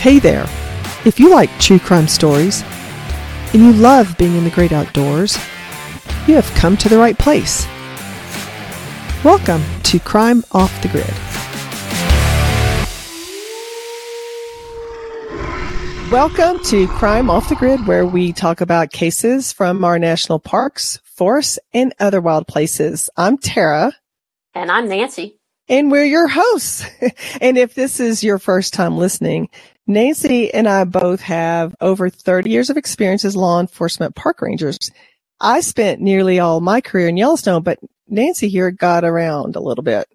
Hey there! If you like true crime stories and you love being in the great outdoors, you have come to the right place. Welcome to Crime Off the Grid. Welcome to Crime Off the Grid, where we talk about cases from our national parks, forests, and other wild places. I'm Tara. And I'm Nancy. And we're your hosts. And if this is your first time listening, Nancy and I both have over 30 years of experience as law enforcement park rangers. I spent nearly all my career in Yellowstone, but Nancy here got around a little bit.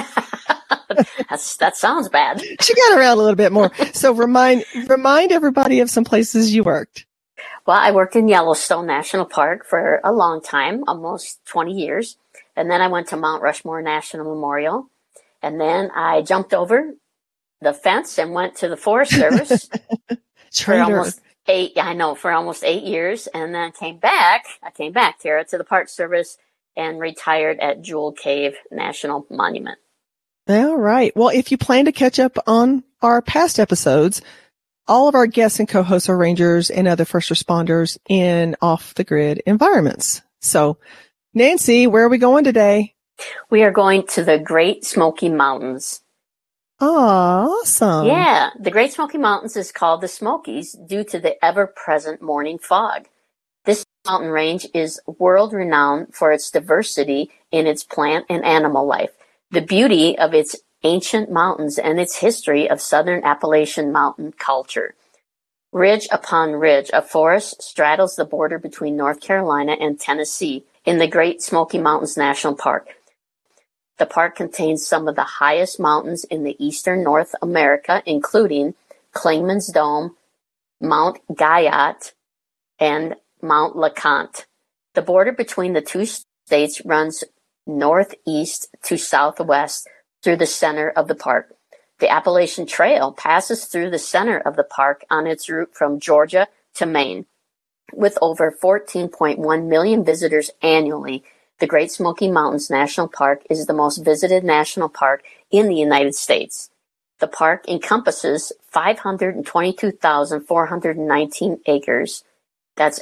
That sounds bad. She got around a little bit more. So remind everybody of some places you worked. Well, I worked in Yellowstone National Park for a long time, almost 20 years. And then I went to Mount Rushmore National Memorial. And then I jumped over the fence and went to the Forest Service for almost 8 years. And then I came back, Tara, to the Park Service and retired at Jewel Cave National Monument. All right. Well, if you plan to catch up on our past episodes, all of our guests and co-hosts are rangers and other first responders in off-the-grid environments. So, Nancy, where are we going today? We are going to the Great Smoky Mountains. Awesome. Yeah, the Great Smoky Mountains is called the Smokies due to the ever-present morning fog. This mountain range is world-renowned for its diversity in its plant and animal life, the beauty of its ancient mountains, and its history of southern Appalachian mountain culture. Ridge upon ridge, a forest straddles the border between North Carolina and Tennessee in the Great Smoky Mountains National Park. The park contains some of the highest mountains in the eastern North America, including Clingman's Dome, Mount Guyot, and Mount LeConte. The border between the two states runs northeast to southwest through the center of the park. The Appalachian Trail passes through the center of the park on its route from Georgia to Maine. With over 14.1 million visitors annually, the Great Smoky Mountains National Park is the most visited national park in the United States. The park encompasses 522,419 acres. That's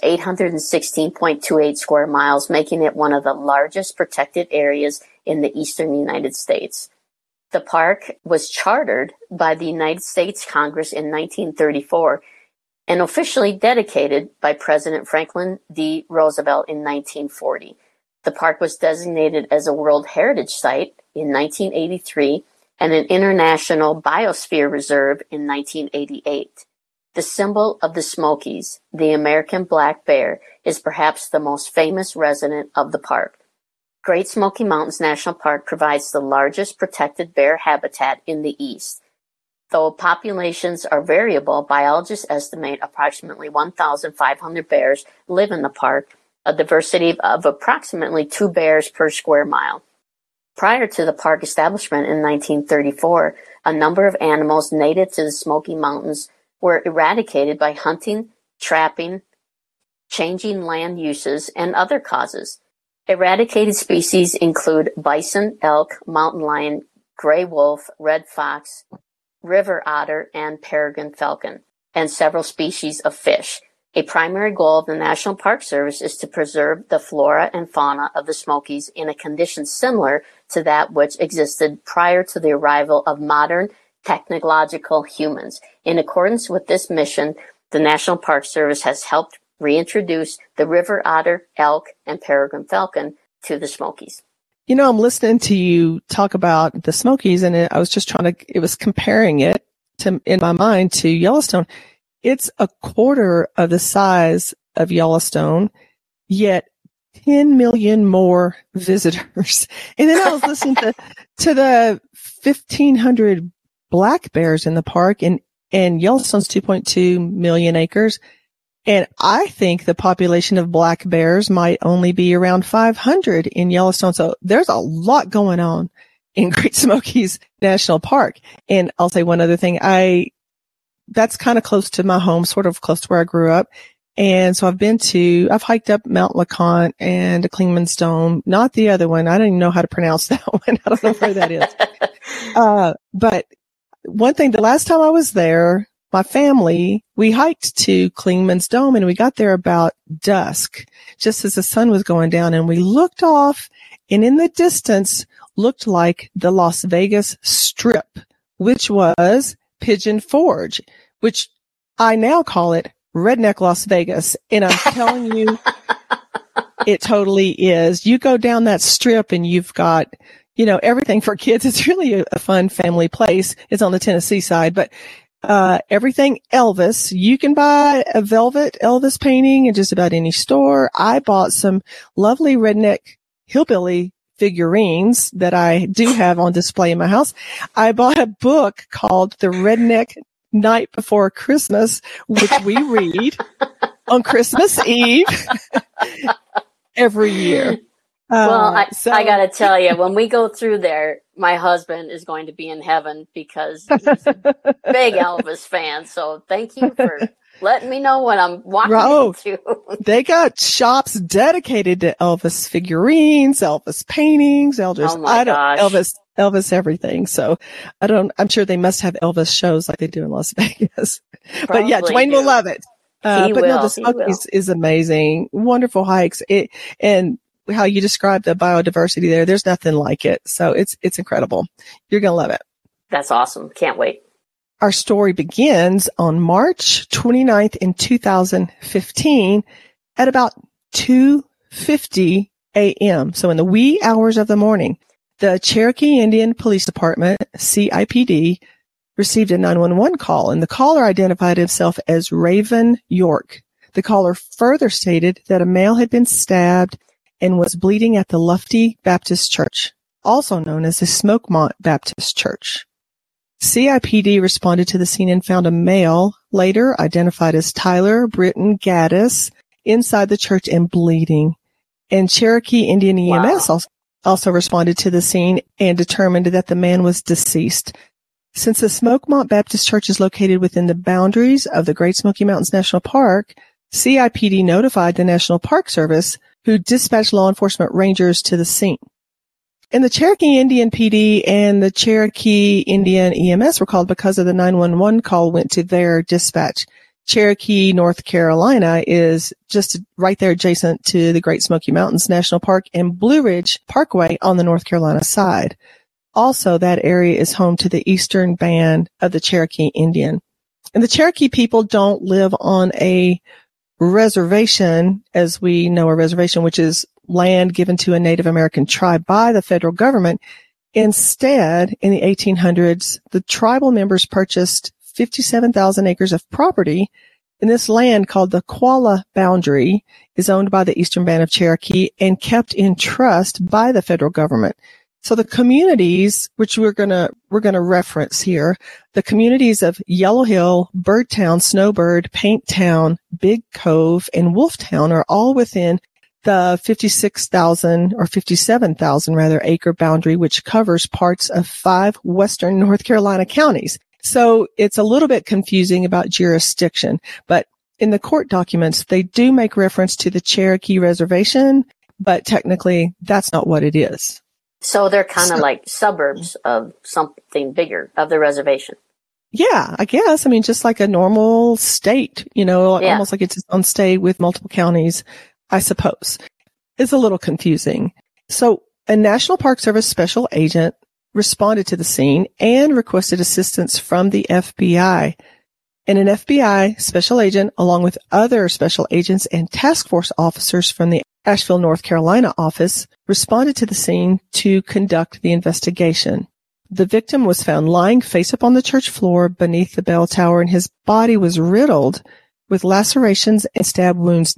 816.28 square miles, making it one of the largest protected areas in the eastern United States. The park was chartered by the United States Congress in 1934 and officially dedicated by President Franklin D. Roosevelt in 1940. The park was designated as a World Heritage Site in 1983 and an International Biosphere Reserve in 1988. The symbol of the Smokies, the American black bear, is perhaps the most famous resident of the park. Great Smoky Mountains National Park provides the largest protected bear habitat in the East. Though populations are variable, biologists estimate approximately 1,500 bears live in the park, a diversity of approximately 2 bears per square mile. Prior to the park establishment in 1934, a number of animals native to the Smoky Mountains were eradicated by hunting, trapping, changing land uses, and other causes. Eradicated species include bison, elk, mountain lion, gray wolf, red fox, river otter, and peregrine falcon, and several species of fish. A primary goal of the National Park Service is to preserve the flora and fauna of the Smokies in a condition similar to that which existed prior to the arrival of modern technological humans. In accordance with this mission, the National Park Service has helped reintroduce the river otter, elk, and peregrine falcon to the Smokies. You know, I'm listening to you talk about the Smokies, and I was just it was comparing it in my mind to Yellowstone. It's a quarter of the size of Yellowstone, yet 10 million more visitors. And then I was listening to the 1,500 black bears in the park, and Yellowstone's 2.2 million acres. And I think the population of black bears might only be around 500 in Yellowstone. So there's a lot going on in Great Smokies National Park. And I'll say one other thing. That's kind of close to my home, sort of close to where I grew up. And so I've hiked up Mount LeConte and Clingman's Dome, not the other one. I don't even know how to pronounce that one. I don't know where that is. But one thing, the last time I was there, my family, we hiked to Clingman's Dome, and we got there about dusk, just as the sun was going down, and we looked off, and in the distance looked like the Las Vegas Strip, which was Pigeon Forge, which I now call it Redneck Las Vegas. And I'm telling you, it totally is. You go down that strip and you've got, everything for kids. It's really a fun family place. It's on the Tennessee side, but everything Elvis. You can buy a velvet Elvis painting in just about any store. I bought some lovely redneck hillbilly figurines that I do have on display in my house. I bought a book called The Redneck Night Before Christmas, which we read on Christmas Eve every year. Well, I got to tell you, when we go through there, my husband is going to be in heaven because he's a big Elvis fan. So thank you for letting me know what I'm walking into. They got shops dedicated to Elvis figurines, Elvis paintings, Elvis everything. So I'm sure they must have Elvis shows like they do in Las Vegas. But yeah, Dwayne will love it. The Smokies is amazing. Wonderful hikes. And how you describe the biodiversity there, there's nothing like it. So it's incredible. You're going to love it. That's awesome. Can't wait. Our story begins on March 29th in 2015 at about 2:50 a.m. So in the wee hours of the morning, the Cherokee Indian Police Department, CIPD, received a 911 call, and the caller identified himself as Raven York. The caller further stated that a male had been stabbed and was bleeding at the Lufty Baptist Church, also known as the Smokemont Baptist Church. CIPD responded to the scene and found a male, later identified as Tyler Britton Gaddis, inside the church and bleeding. And Cherokee Indian EMS also responded to the scene and determined that the man was deceased. Since the Smokemont Baptist Church is located within the boundaries of the Great Smoky Mountains National Park, CIPD notified the National Park Service, who dispatched law enforcement rangers to the scene. And the Cherokee Indian PD and the Cherokee Indian EMS were called because of the 911 call went to their dispatch. Cherokee, North Carolina is just right there adjacent to the Great Smoky Mountains National Park and Blue Ridge Parkway on the North Carolina side. Also, that area is home to the Eastern Band of the Cherokee Indian. And the Cherokee people don't live on a reservation, as we know a reservation, which is land given to a Native American tribe by the federal government. Instead, in the 1800s, the tribal members purchased 57,000 acres of property, and this land, called the Qualla Boundary, is owned by the Eastern Band of Cherokee and kept in trust by the federal government. So the communities, which we're gonna reference here, the communities of Yellow Hill, Birdtown, Snowbird, Paint Town, Big Cove, and Wolftown are all within the 56,000 or 57,000 rather acre boundary, which covers parts of 5 western North Carolina counties. So it's a little bit confusing about jurisdiction, but in the court documents, they do make reference to the Cherokee Reservation, but technically that's not what it is. So they're kind of like suburbs of something bigger, of the reservation. Yeah, I guess. I mean, just like a normal state, almost like it's its own state with multiple counties, I suppose. It's a little confusing. So a National Park Service special agent responded to the scene and requested assistance from the FBI. And an FBI special agent, along with other special agents and task force officers from the Asheville, North Carolina office, responded to the scene to conduct the investigation. The victim was found lying face up on the church floor beneath the bell tower, and his body was riddled with lacerations and stab wounds,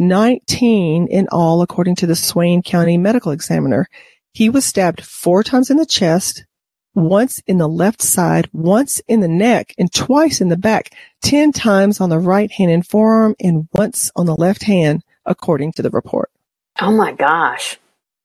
19 in all, according to the Swain County Medical Examiner. He was stabbed 4 times in the chest, once in the left side, once in the neck, and twice in the back, 10 times on the right hand and forearm, and once on the left hand, according to the report. Oh my gosh.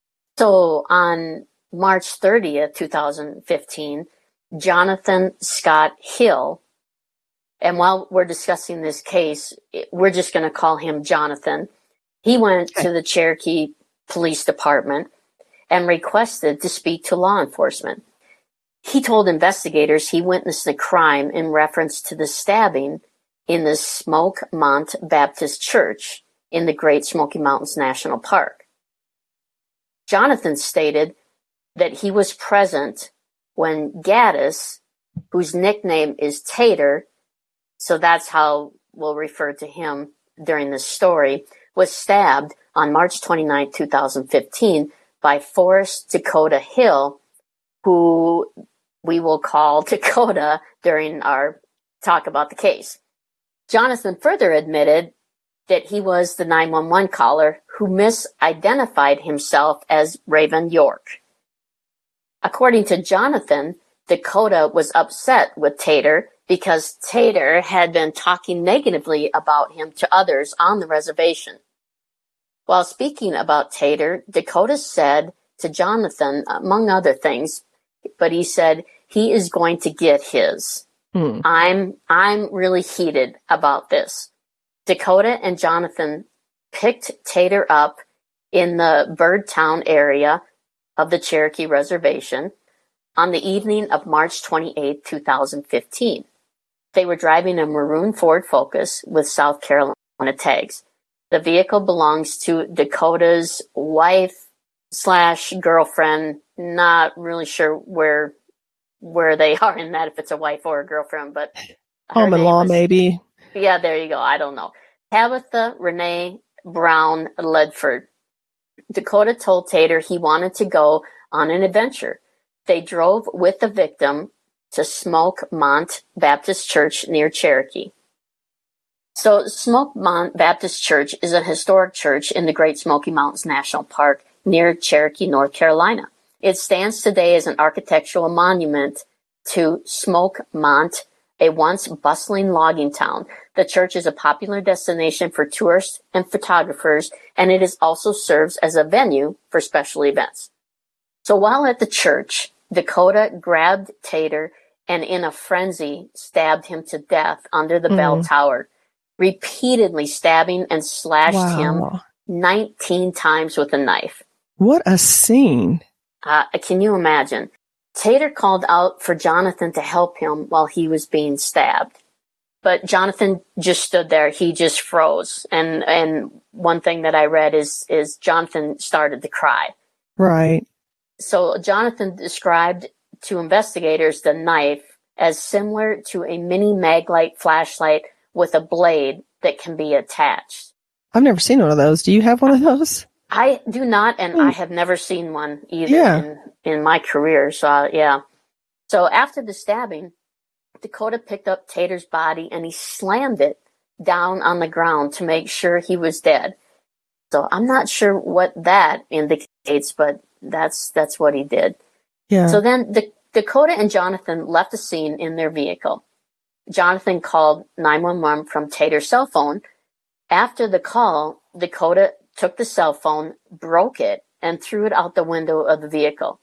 So on March 30th, 2015, Jonathan Scott Hill, and while we're discussing this case, we're just going to call him Jonathan. He went to the Cherokee Police Department and requested to speak to law enforcement. He told investigators he witnessed the crime in reference to the stabbing in the Smokemont Baptist Church in the Great Smoky Mountains National Park. Jonathan stated that he was present when Gaddis, whose nickname is Tater, so that's how we'll refer to him during this story, was stabbed on March 29, 2015 by Forrest Dakota Hill, who we will call Dakota during our talk about the case. Jonathan further admitted that he was the 911 caller who misidentified himself as Raven York. According to Jonathan, Dakota was upset with Tater because Tater had been talking negatively about him to others on the reservation. While speaking about Tater, Dakota said to Jonathan, among other things, but he said, he is going to get his. I'm really heated about this. Dakota and Jonathan picked Tater up in the Birdtown area of the Cherokee Reservation on the evening of March 28, 2015. They were driving a maroon Ford Focus with South Carolina tags. The vehicle belongs to Dakota's wife/girlfriend. Not really sure where they are in that, if it's a wife or a girlfriend, but Home-in-law, maybe. Yeah, there you go. I don't know. Tabitha Renee Brown Ledford. Dakota told Tater he wanted to go on an adventure. They drove with the victim to Smokemont Baptist Church near Cherokee. So Smokemont Baptist Church is a historic church in the Great Smoky Mountains National Park near Cherokee, North Carolina. It stands today as an architectural monument to Smokemont, a once bustling logging town. The church is a popular destination for tourists and photographers, and it also serves as a venue for special events. So while at the church, Dakota grabbed Tater and in a frenzy stabbed him to death under the bell tower, repeatedly stabbing and slashed him 19 times with a knife. What a scene. Can you imagine? Tater called out for Jonathan to help him while he was being stabbed. But Jonathan just stood there. He just froze. And one thing that I read is Jonathan started to cry. Right. So Jonathan described to investigators the knife as similar to a mini Maglite flashlight with a blade that can be attached. I've never seen one of those. Do you have one of those? I do not, and I have never seen one either in my career. So, yeah. So after the stabbing, Dakota picked up Tater's body and he slammed it down on the ground to make sure he was dead. So I'm not sure what that indicates, but that's what he did. Yeah. So then Dakota and Jonathan left the scene in their vehicle. Jonathan called 911 from Tater's cell phone. After the call, Dakota took the cell phone, broke it, and threw it out the window of the vehicle.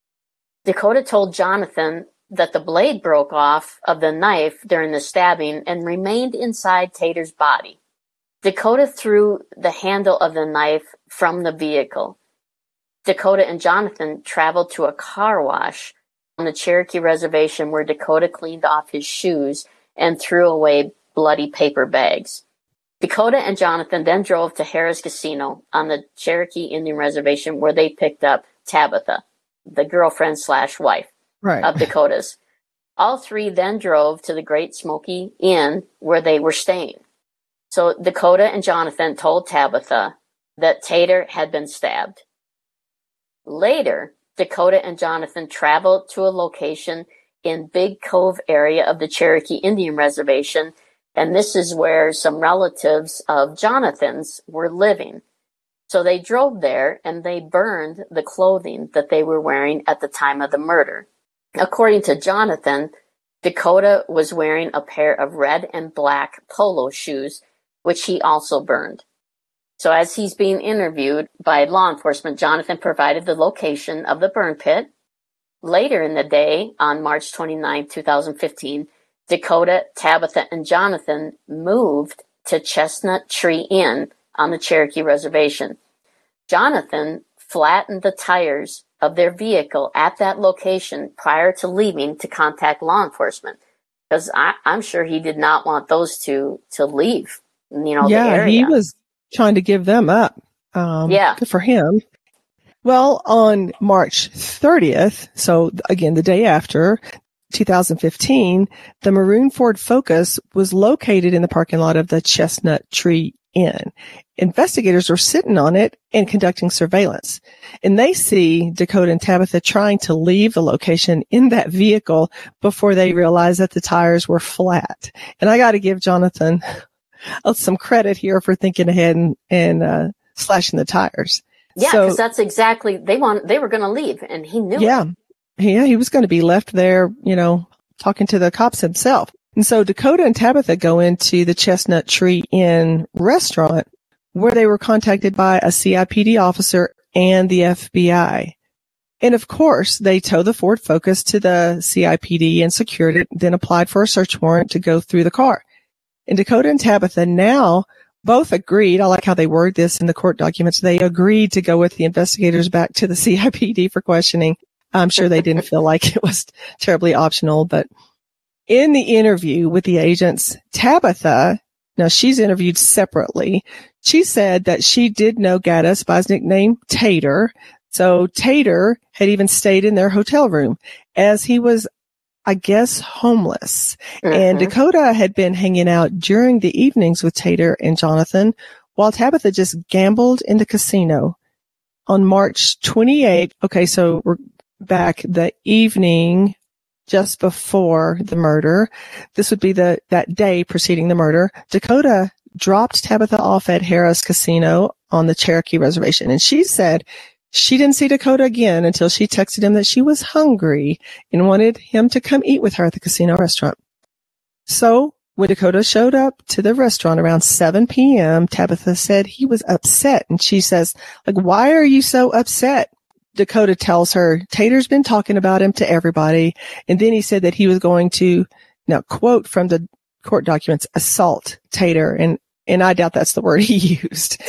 Dakota told Jonathan that the blade broke off of the knife during the stabbing and remained inside Tater's body. Dakota threw the handle of the knife from the vehicle. Dakota and Jonathan traveled to a car wash on the Cherokee Reservation where Dakota cleaned off his shoes and threw away bloody paper bags. Dakota and Jonathan then drove to Harris Casino on the Cherokee Indian Reservation where they picked up Tabitha, the girlfriend/wife of Dakota's. All three then drove to the Great Smoky Inn where they were staying. So Dakota and Jonathan told Tabitha that Tater had been stabbed. Later, Dakota and Jonathan traveled to a location in Big Cove area of the Cherokee Indian Reservation, and this is where some relatives of Jonathan's were living. So they drove there and they burned the clothing that they were wearing at the time of the murder. According to Jonathan, Dakota was wearing a pair of red and black polo shoes, which he also burned. So as he's being interviewed by law enforcement, Jonathan provided the location of the burn pit. Later in the day, on March 29, 2015, Dakota, Tabitha, and Jonathan moved to Chestnut Tree Inn on the Cherokee Reservation. Jonathan flattened the tires of their vehicle at that location prior to leaving to contact law enforcement. Because I'm sure he did not want those two to leave, the area. He was trying to give them up. Good for him. Well, on March 30th, so again, the day after, 2015, the maroon Ford Focus was located in the parking lot of the Chestnut Tree Inn. Investigators were sitting on it and conducting surveillance. And they see Dakota and Tabitha trying to leave the location in that vehicle before they realize that the tires were flat. And I got to give Jonathan some credit here for thinking ahead and slashing the tires. Yeah, because that's exactly, they were going to leave, and he knew it. Yeah, he was going to be left there, talking to the cops himself. And so Dakota and Tabitha go into the Chestnut Tree Inn restaurant, where they were contacted by a CIPD officer and the FBI. And of course, they towed the Ford Focus to the CIPD and secured it, then applied for a search warrant to go through the car. And Dakota and Tabitha now both agreed. I like how they word this in the court documents. They agreed to go with the investigators back to the CIPD for questioning. I'm sure they didn't feel like it was terribly optional, but in the interview with the agents, Tabitha, now she's interviewed separately. She said that she did know Gaddis by his nickname Tater. So Tater had even stayed in their hotel room as he was, I guess, homeless. Mm-hmm. And Dakota had been hanging out during the evenings with Tater and Jonathan, while Tabitha just gambled in the casino. On March 28th, okay, so we're back the evening just before the murder. This would be that day preceding the murder. Dakota dropped Tabitha off at Harrah's Casino on the Cherokee Reservation. And she said she didn't see Dakota again until she texted him that she was hungry and wanted him to come eat with her at the casino restaurant. So when Dakota showed up to the restaurant around 7 p.m., Tabitha said he was upset. And she says, why are you so upset? Dakota tells her, Tater's been talking about him to everybody. And then he said that he was going to, now quote from the court documents, assault Tater. And I doubt that's the word he used.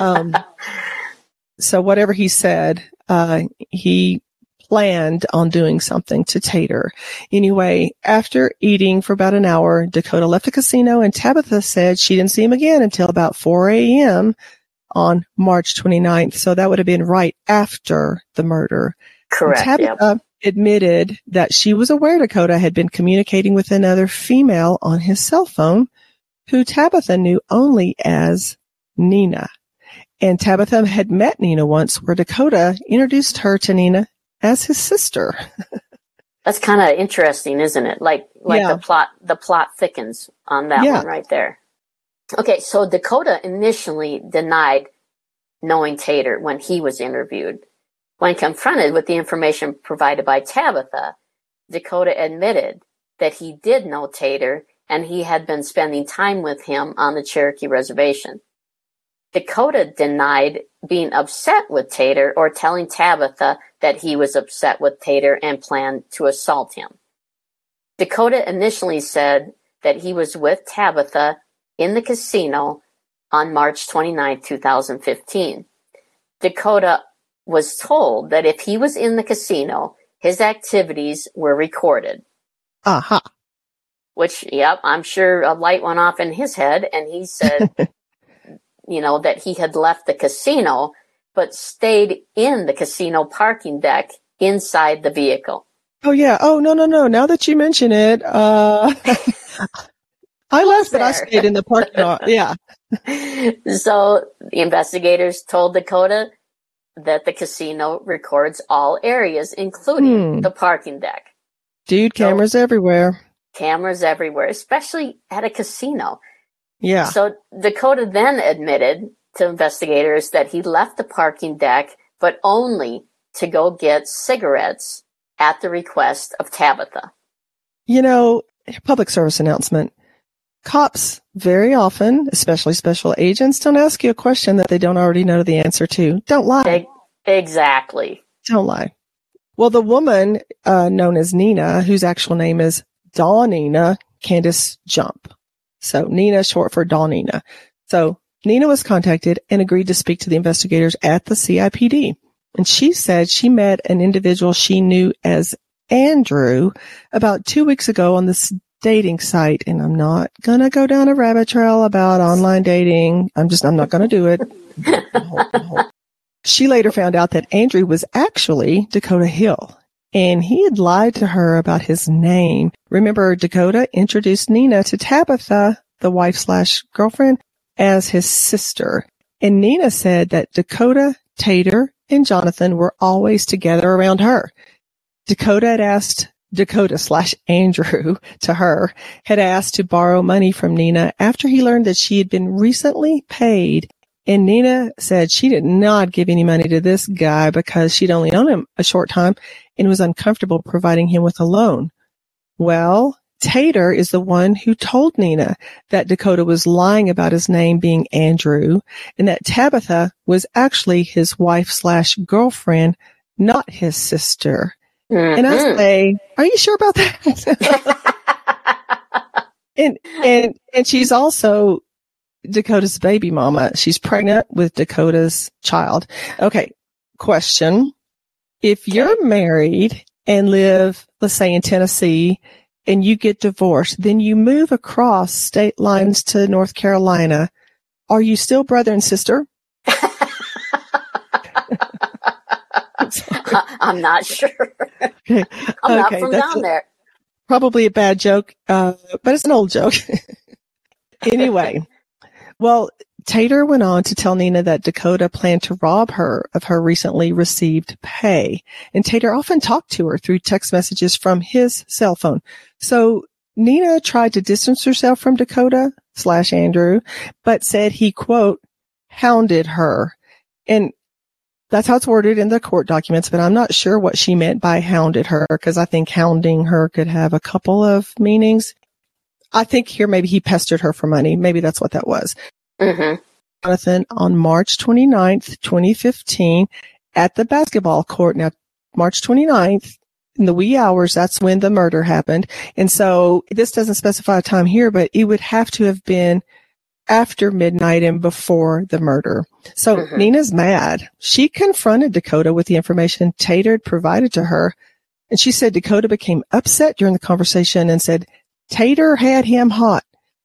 So whatever he said, he planned on doing something to Tater. Anyway, after eating for about an hour, Dakota left the casino, and Tabitha said she didn't see him again until about 4 a.m. on March 29th. So that would have been right after the murder. Correct. And Tabitha admitted that she was aware Dakota had been communicating with another female on his cell phone, who Tabitha knew only as Nina. And Tabitha had met Nina once, where Dakota introduced her to Nina as his sister. That's kind of interesting, isn't it? Like the plot thickens on that one right there. Okay, so Dakota initially denied knowing Tater when he was interviewed. When confronted with the information provided by Tabitha, Dakota admitted that he did know Tater and he had been spending time with him on the Cherokee Reservation. Dakota denied being upset with Tater or telling Tabitha that he was upset with Tater and planned to assault him. Dakota initially said that he was with Tabitha in the casino on March 29, 2015. Dakota was told that if he was in the casino, his activities were recorded. Aha. Which, I'm sure a light went off in his head, and he said, that he had left the casino, but stayed in the casino parking deck inside the vehicle. Oh, yeah. Oh, no. Now that you mention it, I left, but I stayed in the parking lot. Yeah. So the investigators told Dakota that the casino records all areas, including the parking deck. Dude, cameras everywhere. Cameras everywhere, especially at a casino. Yeah. So Dakota then admitted to investigators that he left the parking deck, but only to go get cigarettes at the request of Tabitha. Public service announcement. Cops very often, especially special agents, don't ask you a question that they don't already know the answer to. Don't lie. Exactly. Don't lie. Well, the woman known as Nina, whose actual name is Dawnina Candace Jump. So Nina, short for Dawnina. So Nina was contacted and agreed to speak to the investigators at the CIPD. And she said she met an individual she knew as Andrew about 2 weeks ago on this dating site, and I'm not going to go down a rabbit trail about online dating. I'm not going to do it. She later found out that Andrew was actually Dakota Hill, and he had lied to her about his name. Remember, Dakota introduced Nina to Tabitha, the wife/girlfriend, as his sister. And Nina said that Dakota, Tater, and Jonathan were always together around her. Dakota/Andrew to her had asked to borrow money from Nina after he learned that she had been recently paid. And Nina said she did not give any money to this guy because she'd only known him a short time and was uncomfortable providing him with a loan. Well, Tater is the one who told Nina that Dakota was lying about his name being Andrew and that Tabitha was actually his wife/girlfriend, not his sister. Mm-hmm. And I say, are you sure about that? and she's also Dakota's baby mama. She's pregnant with Dakota's child. Okay. Question. If you're married and live, let's say in Tennessee, and you get divorced, then you move across state lines to North Carolina, are you still brother and sister? I'm not sure. Okay. I'm not from down there. Probably a bad joke, but it's an old joke. Anyway, well, Tater went on to tell Nina that Dakota planned to rob her of her recently received pay. And Tater often talked to her through text messages from his cell phone. So Nina tried to distance herself from Dakota/Andrew, but said he, quote, hounded her. And that's how it's worded in the court documents, but I'm not sure what she meant by hounded her, because I think hounding her could have a couple of meanings. I think here maybe he pestered her for money. Maybe that's what that was. Mm-hmm. Jonathan on March 29th, 2015 at the basketball court. Now, March 29th, in the wee hours, that's when the murder happened. And so this doesn't specify a time here, but it would have to have been after midnight and before the murder. So Nina's mad. She confronted Dakota with the information Tater had provided to her. And she said Dakota became upset during the conversation and said Tater had him hot.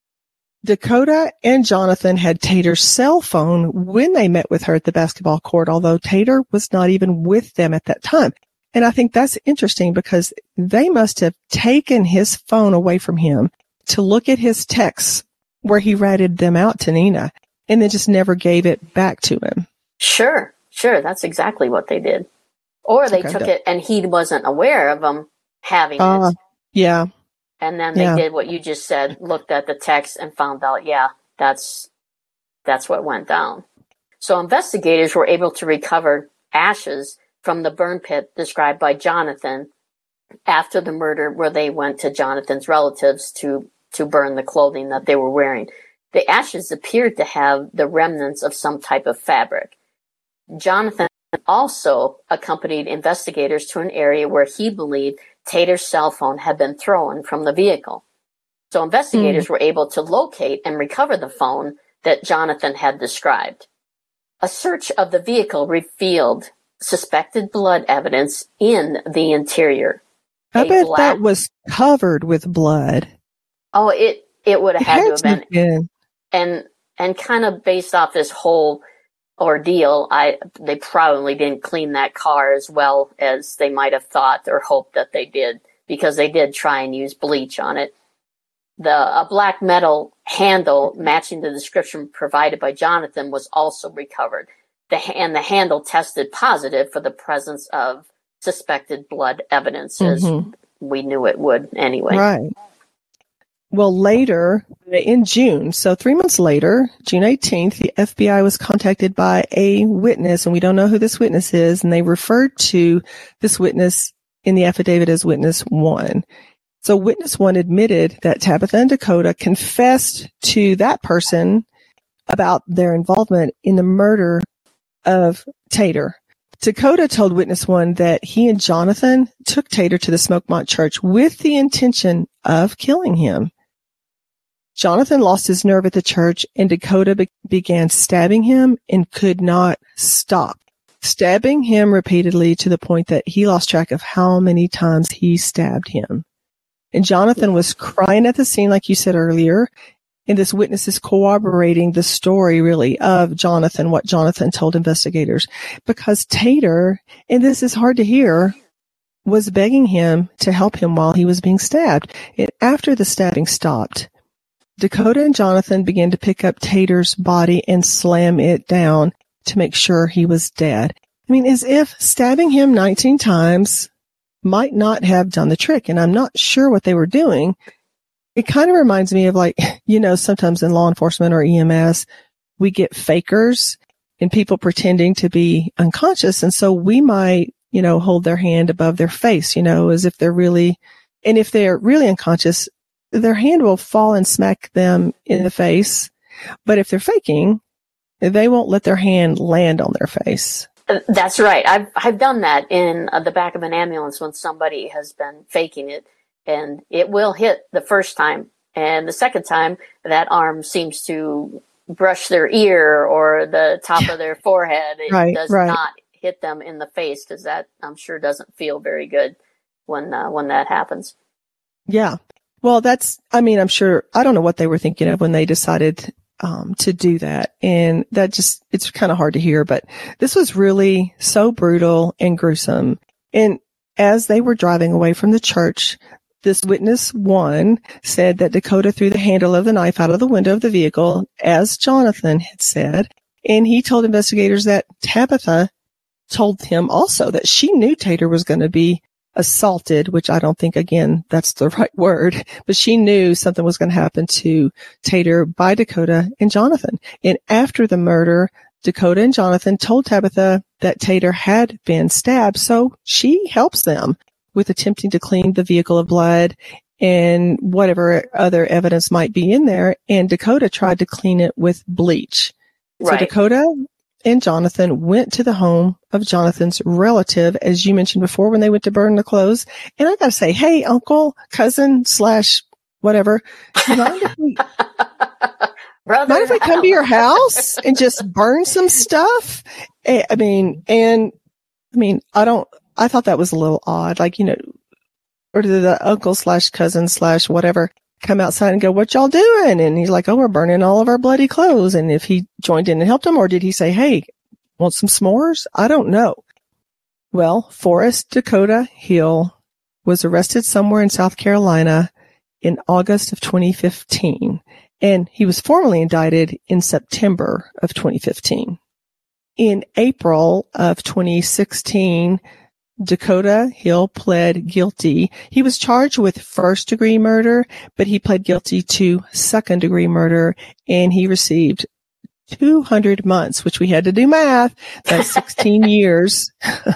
Dakota and Jonathan had Tater's cell phone when they met with her at the basketball court, although Tater was not even with them at that time. And I think that's interesting because they must have taken his phone away from him to look at his texts where he ratted them out to Nina and then just never gave it back to him. Sure. That's exactly what they did. Or they took it and he wasn't aware of them having it. Yeah. And then they did what you just said, looked at the text and found out, that's what went down. So investigators were able to recover ashes from the burn pit described by Jonathan after the murder, where they went to Jonathan's relatives to burn the clothing that they were wearing. The ashes appeared to have the remnants of some type of fabric. Jonathan also accompanied investigators to an area where he believed Tater's cell phone had been thrown from the vehicle. So investigators were able to locate and recover the phone that Jonathan had described. A search of the vehicle revealed suspected blood evidence in the interior. I bet that was covered with blood. Oh, it would have had to have been. And kind of based off this whole ordeal, they probably didn't clean that car as well as they might have thought or hoped that they did, because they did try and use bleach on it. A black metal handle matching the description provided by Jonathan was also recovered. The handle tested positive for the presence of suspected blood evidence, as we knew it would anyway. Right. Well, later in June, so 3 months later, June 18th, the FBI was contacted by a witness, and we don't know who this witness is, and they referred to this witness in the affidavit as Witness 1. So Witness 1 admitted that Tabitha and Dakota confessed to that person about their involvement in the murder of Tater. Dakota told Witness 1 that he and Jonathan took Tater to the Smokemont Church with the intention of killing him. Jonathan lost his nerve at the church, and Dakota began stabbing him and could not stop, stabbing him repeatedly to the point that he lost track of how many times he stabbed him. And Jonathan was crying at the scene, like you said earlier. And this witness is corroborating the story, really, of Jonathan, what Jonathan told investigators. Because Tater, and this is hard to hear, was begging him to help him while he was being stabbed. And after the stabbing stopped, Dakota and Jonathan began to pick up Tater's body and slam it down to make sure he was dead. I mean, as if stabbing him 19 times might not have done the trick. And I'm not sure what they were doing. It kind of reminds me of, like, sometimes in law enforcement or EMS, we get fakers and people pretending to be unconscious. And so we might, hold their hand above their face, as if they're really, and if they're really unconscious, their hand will fall and smack them in the face. But if they're faking, they won't let their hand land on their face. That's right. I've done that in the back of an ambulance when somebody has been faking it, and it will hit the first time. And the second time, that arm seems to brush their ear or the top of their forehead. It does not hit them in the face, because that, I'm sure, doesn't feel very good when that happens. Yeah. Well, I'm sure, I don't know what they were thinking of when they decided to do that. And it's kind of hard to hear, but this was really so brutal and gruesome. And as they were driving away from the church, this witness one said that Dakota threw the handle of the knife out of the window of the vehicle, as Jonathan had said. And he told investigators that Tabitha told him also that she knew Tater was going to be assaulted, which I don't think, again, that's the right word, but she knew something was going to happen to Tater by Dakota and Jonathan. And after the murder, Dakota and Jonathan told Tabitha that Tater had been stabbed, so she helps them with attempting to clean the vehicle of blood and whatever other evidence might be in there. And Dakota tried to clean it with bleach. Right. So Dakota and Jonathan went to the home of Jonathan's relative, as you mentioned before, when they went to burn the clothes. And I gotta say, hey, uncle, cousin / whatever, mind if we come to your house and just burn some stuff? I thought that was a little odd, or did the uncle / cousin / whatever come outside and go, what y'all doing? And he's like, oh, we're burning all of our bloody clothes. And if he joined in and helped him, or did he say, hey, want some s'mores? I don't know. Well, Forrest Dakota Hill was arrested somewhere in South Carolina in August of 2015. And he was formally indicted in September of 2015. In April of 2016, Dakota Hill pled guilty. He was charged with first-degree murder, but he pled guilty to second-degree murder, and he received 200 months, which we had to do math. That's 16 years.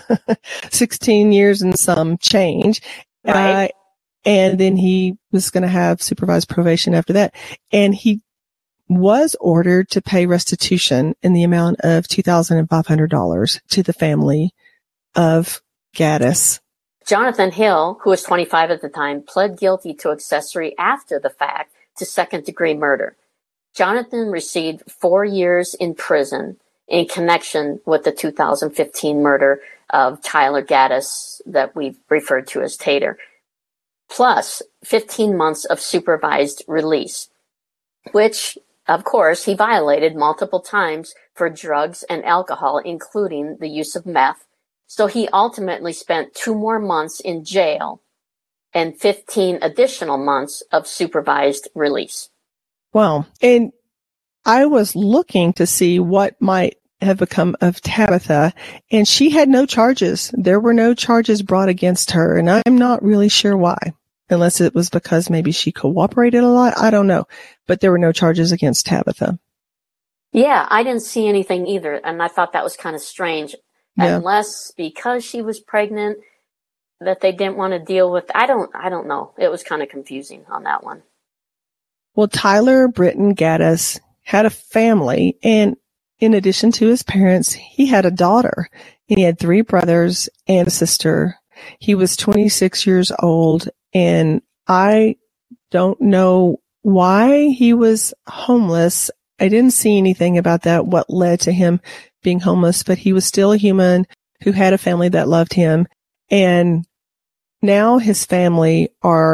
16 years and some change. Right. And then he was going to have supervised probation after that. And he was ordered to pay restitution in the amount of $2,500 to the family of Gaddis. Jonathan Hill, who was 25 at the time, pled guilty to accessory after the fact to second-degree murder. Jonathan received 4 years in prison in connection with the 2015 murder of Tyler Gaddis that we've referred to as Tater, plus 15 months of supervised release, which, of course, he violated multiple times for drugs and alcohol, including the use of meth. So he ultimately spent 2 more months in jail and 15 additional months of supervised release. Wow. And I was looking to see what might have become of Tabitha, and she had no charges. There were no charges brought against her, and I'm not really sure why, unless it was because maybe she cooperated a lot. I don't know. But there were no charges against Tabitha. Yeah, I didn't see anything either, and I thought that was kind of strange. Yeah. Unless because she was pregnant that they didn't want to deal with. I don't know. It was kind of confusing on that one. Well, Tyler Britton Gaddis had a family, and in addition to his parents, he had a daughter. He had 3 brothers and a sister. He was 26 years old, and I don't know why he was homeless. I didn't see anything about that, what led to him being homeless, but he was still a human who had a family that loved him. And now his family are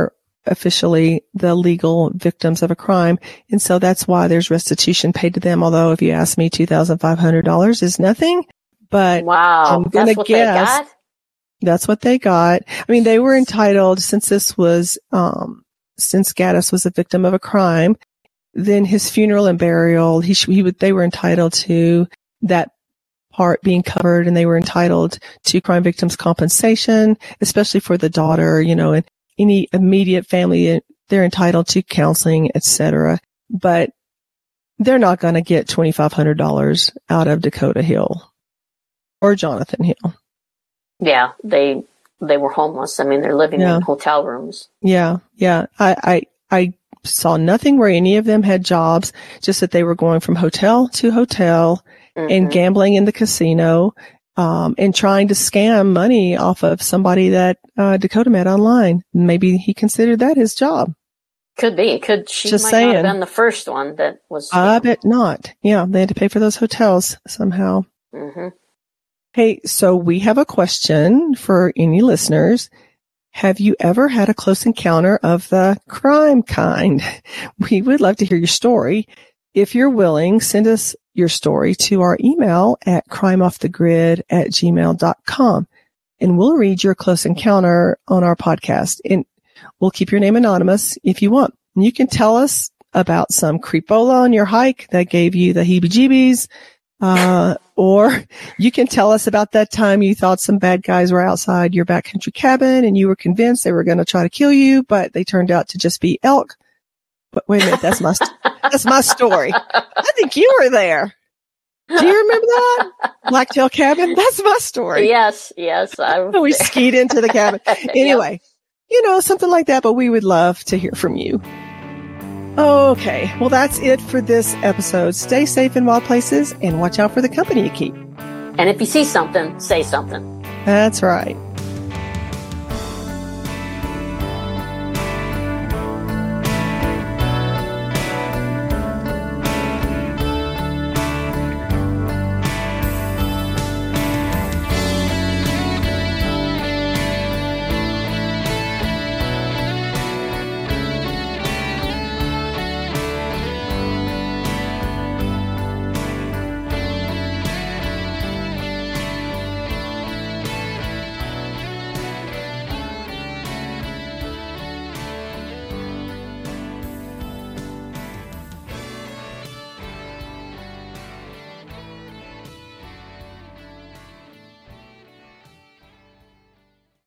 officially the legal victims of a crime. And so that's why there's restitution paid to them. Although if you ask me, $2,500 is nothing, but wow, I'm going to guess they got? That's what they got. I mean, they were entitled, since this was, since Gaddis was a victim of a crime, then his funeral and burial, they were entitled to that part being covered, and they were entitled to crime victims compensation, especially for the daughter, and any immediate family, they're entitled to counseling, etc. But they're not going to get $2,500 out of Dakota Hill or Jonathan Hill. Yeah, they were homeless. I mean, they're living in hotel rooms. Yeah. I saw nothing where any of them had jobs, just that they were going from hotel to hotel and gambling in the casino, and trying to scam money off of somebody that Dakota met online. Maybe he considered that his job. Could be. She might not have been the first one that was. I bet not. Yeah, they had to pay for those hotels somehow. Mm-hmm. Hey, so we have a question for any listeners. Have you ever had a close encounter of the crime kind? We would love to hear your story. If you're willing, send us your story to our email at crimeoffthegrid@gmail.com, and we'll read your close encounter on our podcast. And we'll keep your name anonymous if you want. And you can tell us about some creepola on your hike that gave you the heebie-jeebies, or you can tell us about that time you thought some bad guys were outside your backcountry cabin and you were convinced they were going to try to kill you, but they turned out to just be elk. But wait a minute, that's my story. I think you were there. Do you remember that? Blacktail Cabin? That's my story. Yes. We skied into the cabin. Anyway, something like that, but we would love to hear from you. Okay, well, that's it for this episode. Stay safe in wild places and watch out for the company you keep. And if you see something, say something. That's right.